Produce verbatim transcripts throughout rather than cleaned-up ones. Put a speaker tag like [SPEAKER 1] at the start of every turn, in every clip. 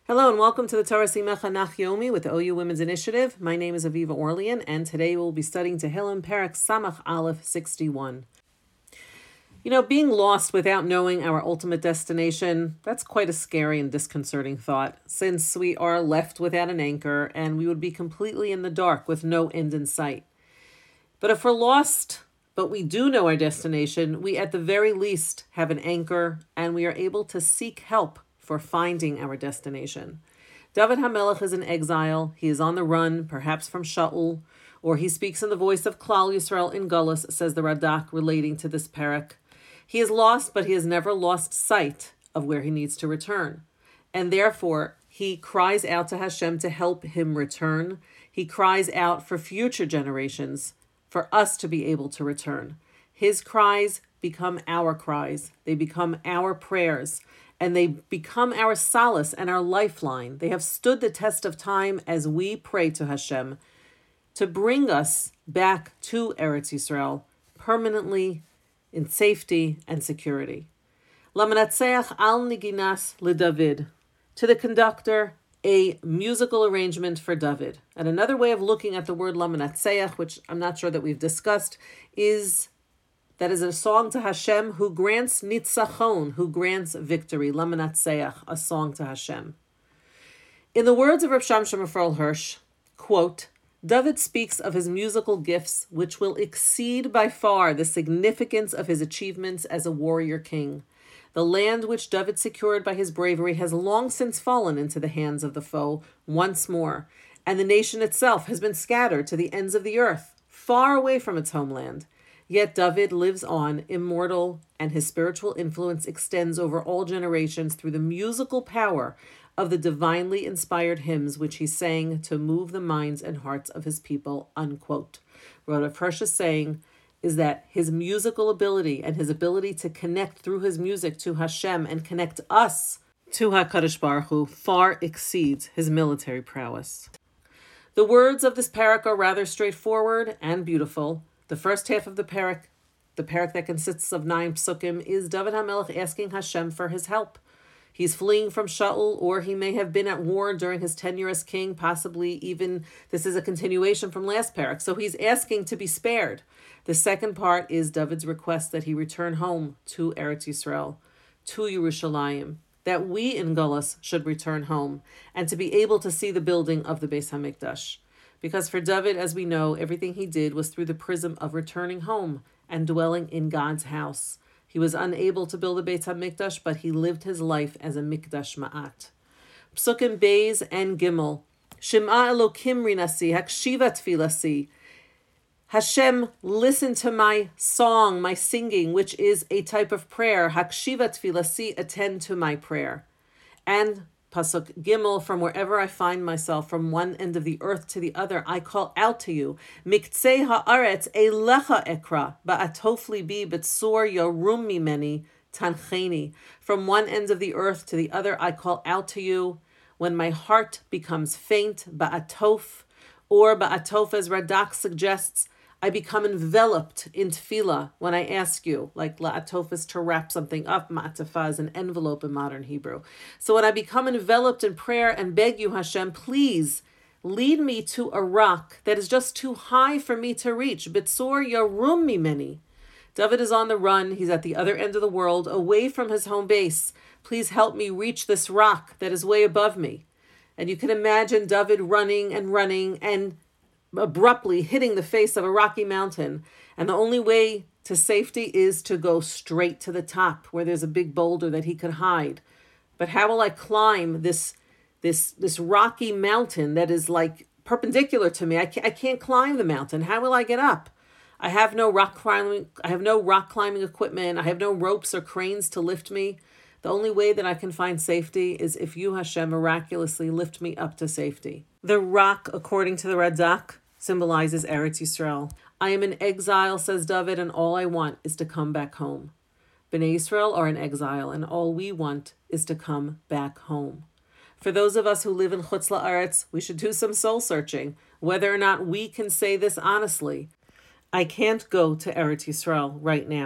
[SPEAKER 1] Hello and welcome to the Torah Simecha Nach Yomi with the O U Women's Initiative. My name is Aviva Orlean and today we'll be studying Tehillim Perek Samach Aleph sixty-one. You know, being lost without knowing our ultimate destination, that's quite a scary and disconcerting thought, since we are left without an anchor and we would be completely in the dark with no end in sight. But if we're lost, but we do know our destination, we at the very least have an anchor and we are able to seek help for finding our destination. David HaMelech is in exile. He is on the run, perhaps from Shaul, or he speaks in the voice of Klal Yisrael in Gullus, says the Radak, relating to this perek. He is lost, but he has never lost sight of where he needs to return. And therefore, he cries out to Hashem to help him return. He cries out for future generations, for us to be able to return. His cries become our cries. They become our prayers. And they become our solace and our lifeline. They have stood the test of time as we pray to Hashem to bring us back to Eretz Yisrael permanently in safety and security. Lamanatseach al niginas leDavid. To the conductor, a musical arrangement for David. And another way of looking at the word Lamanatseach, which I'm not sure that we've discussed, is that is a song to Hashem who grants nitzachon, who grants victory, Lamanatseach, a song to Hashem. In the words of Rav Shamshon Raphael Hirsch, quote, David speaks of his musical gifts, which will exceed by far the significance of his achievements as a warrior king. The land which David secured by his bravery has long since fallen into the hands of the foe once more, and the nation itself has been scattered to the ends of the earth, far away from its homeland. Yet David lives on, immortal, and his spiritual influence extends over all generations through the musical power of the divinely inspired hymns which he sang to move the minds and hearts of his people, unquote. What Rav Hirsch is saying is that his musical ability and his ability to connect through his music to Hashem and connect us to HaKadosh Baruch Hu far exceeds his military prowess. The words of this parak are rather straightforward and beautiful. The first half of the parak, the parak that consists of nine psukim, is David HaMelech asking Hashem for his help. He's fleeing from Shaul, or he may have been at war during his tenure as king, possibly even this is a continuation from last parak. So he's asking to be spared. The second part is David's request that he return home to Eretz Yisrael, to Yerushalayim, that we in Gullus should return home, and to be able to see the building of the Beis HaMikdash. Because for David, as we know, everything he did was through the prism of returning home and dwelling in God's house. He was unable to build a Beit HaMikdash, but he lived his life as a Mikdash Ma'at. Psukim Beis and Gimel. Shema Elokim rinasi, hakshiva tfilasi. Hashem, listen to my song, my singing, which is a type of prayer. Hakshiva tfilasi, attend to my prayer. And Pasuk Gimel, from wherever I find myself, from one end of the earth to the other, I call out to you. Miktzei haaretz elecha ekra, ba'atof libi b'tzor yarum mimeni tancheni. From one end of the earth to the other, I call out to you. When my heart becomes faint, ba'atof, or ba'atof, as Radak suggests, I become enveloped in tefillah when I ask you, like la'atof is to wrap something up, ma'atafah is an envelope in modern Hebrew. So when I become enveloped in prayer and beg you, Hashem, please lead me to a rock that is just too high for me to reach. B'tzor yarum mimeni. David is on the run. He's at the other end of the world, away from his home base. Please help me reach this rock that is way above me. And you can imagine David running and running and abruptly hitting the face of a rocky mountain. And the only way to safety is to go straight to the top where there's a big boulder that he could hide. But how will I climb this this this rocky mountain that is like perpendicular to me? I can't, I can't climb the mountain. How will I get up? I have no rock climbing. I have no rock climbing equipment. I have no ropes or cranes to lift me. The only way that I can find safety is if you, Hashem, miraculously lift me up to safety. The rock, according to the Radak, symbolizes Eretz Yisrael. I am in exile, says David, and all I want is to come back home. Bnei Yisrael are in exile, and all we want is to come back home. For those of us who live in Chutz La'aretz, we should do some soul searching, whether or not we can say this honestly. I can't go to Eretz Yisrael right now,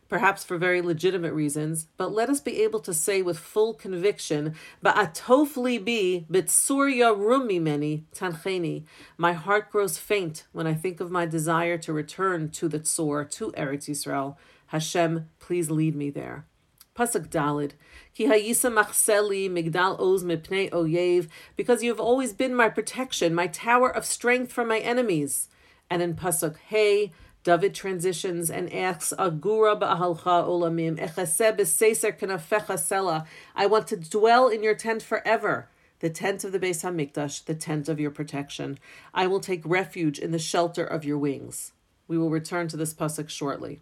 [SPEAKER 1] perhaps for very legitimate reasons, but let us be able to say with full conviction, Ba'atof libi b'tsur yarum mimeni tancheni. My heart grows faint when I think of my desire to return to the Tzor, to Eretz Yisrael. Hashem, please lead me there. Pasuk Dalid, Ki hayisa machseli migdal oz mipnei oyev, because you have always been my protection, my tower of strength from my enemies. And in Pasuk Hey, David transitions and asks, Agura ba'ahalcha olamim, echaseh b'seiser kanafecha sela. I want to dwell in your tent forever, the tent of the Beis HaMikdash, the tent of your protection. I will take refuge in the shelter of your wings. We will return to this pasuk shortly.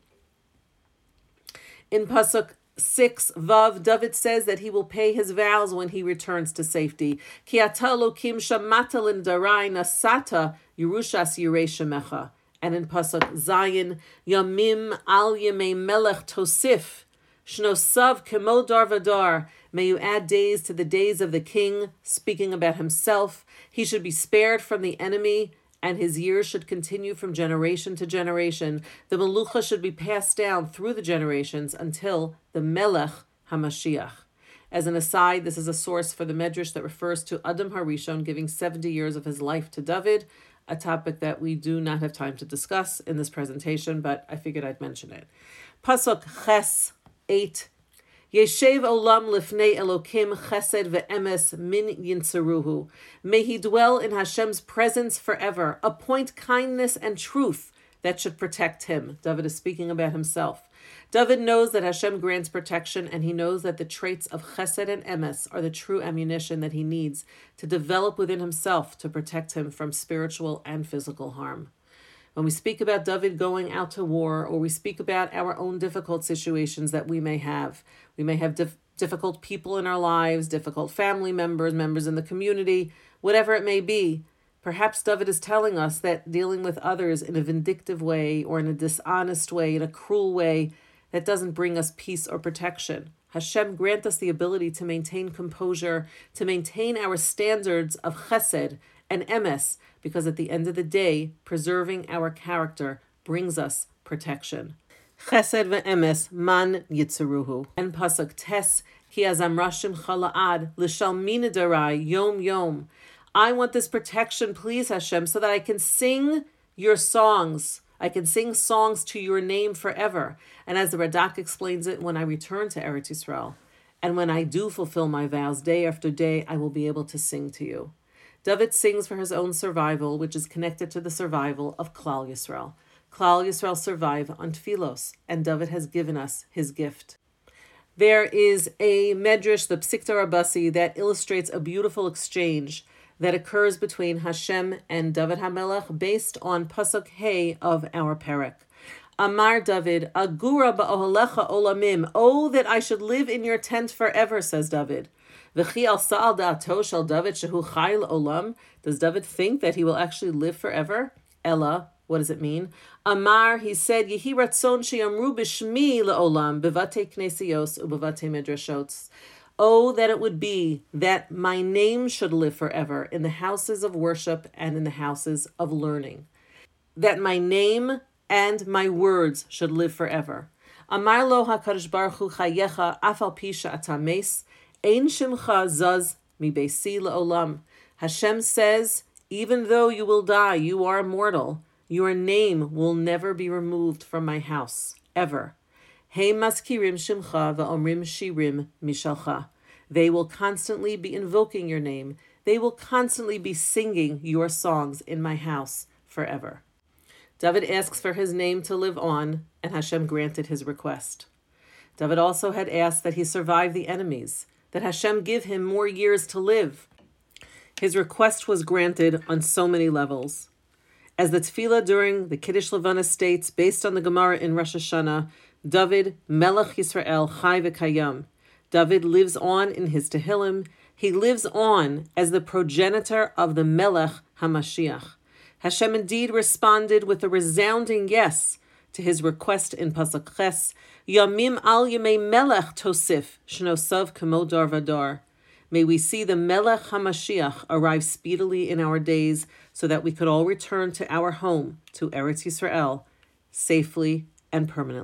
[SPEAKER 1] In pasuk six, Vav, David says that he will pay his vows when he returns to safety. Ki ata Elokim shamata lindarai nasata Yerushas Yirei Shemecha. And in Pasuk Zayin, Yamim al Yemei Melech Tosif, Shnosav Kemo Dar Vadar. May you add days to the days of the king, speaking about himself. He should be spared from the enemy, and his years should continue from generation to generation. The Melucha should be passed down through the generations until the Melech HaMashiach. As an aside, this is a source for the Medrash that refers to Adam HaRishon giving seventy years of his life to David, a topic that we do not have time to discuss in this presentation, but I figured I'd mention it. Pasuk Ches eight. Yeshev olam lifnei Elokim chesed ve'emes min yinsaruhu. May he dwell in Hashem's presence forever. Appoint kindness and truth that should protect him. David is speaking about himself. David knows that Hashem grants protection, and he knows that the traits of chesed and emes are the true ammunition that he needs to develop within himself to protect him from spiritual and physical harm. When we speak about David going out to war, or we speak about our own difficult situations that we may have, we may have dif- difficult people in our lives, difficult family members, members in the community, whatever it may be. Perhaps David is telling us that dealing with others in a vindictive way or in a dishonest way, in a cruel way, that doesn't bring us peace or protection. Hashem grant us the ability to maintain composure, to maintain our standards of chesed and emes, because at the end of the day, preserving our character brings us protection. Chesed ve'emes man yitzeruhu. And pasuk tes, ki azamrashim chala'ad l'shalmina darai yom yom. I want this protection, please, Hashem, so that I can sing your songs. I can sing songs to your name forever. And as the Radak explains it, when I return to Eretz Yisrael, and when I do fulfill my vows day after day, I will be able to sing to you. David sings for his own survival, which is connected to the survival of Klal Yisrael. Klal Yisrael survive on Tfilos, and David has given us his gift. There is a medrash, the Psikta Rabasi, that illustrates a beautiful exchange that occurs between Hashem and David HaMelech based on Pasuk Hey of our Perek. Amar David, Agura ba'ohalecha olamim. Oh, that I should live in your tent forever, says David. V'chi al sa'al da'ato shel David shehu chayil olam. Does David think that he will actually live forever? Ella, what does it mean? Amar, he said, Yehi ratzon she'amru b'shmi le'olam b'vatei knesiyos u'b'vatei medrashot. Oh, that it would be that my name should live forever in the houses of worship and in the houses of learning. That my name and my words should live forever. Amar lo HaKadosh Baruch Hu chayecha afal pisha atames ein shimcha zaz mi beisi le'olam. Hashem says, even though you will die, you are immortal, your name will never be removed from my house, ever. Hey maskirim shimcha va'omrim shirim mishalcha. They will constantly be invoking your name. They will constantly be singing your songs in my house forever. David asks for his name to live on, and Hashem granted his request. David also had asked that he survive the enemies, that Hashem give him more years to live. His request was granted on so many levels. As the tefillah during the Kiddush Levana states, based on the Gemara in Rosh Hashanah, David, Melech Yisrael, Chai v'Kayam. David lives on in his Tehillim. He lives on as the progenitor of the Melech HaMashiach. Hashem indeed responded with a resounding yes to his request in Pasuk Ches, Yamim al Yemei Melech Tosif, Shnosav Kemo Dar Vadar. May we see the Melech HaMashiach arrive speedily in our days so that we could all return to our home, to Eretz Yisrael, safely and permanently.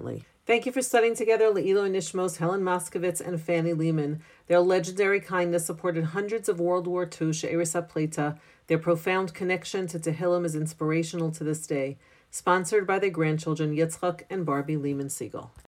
[SPEAKER 1] Thank you for studying together Le'ilo Nishmos, Helen Moskovitz, and Fanny Lehman. Their legendary kindness supported hundreds of World War Two She'eris HaPleita. Their profound connection to Tehillim is inspirational to this day. Sponsored by their grandchildren Yitzchak and Barbie Lehman Siegel.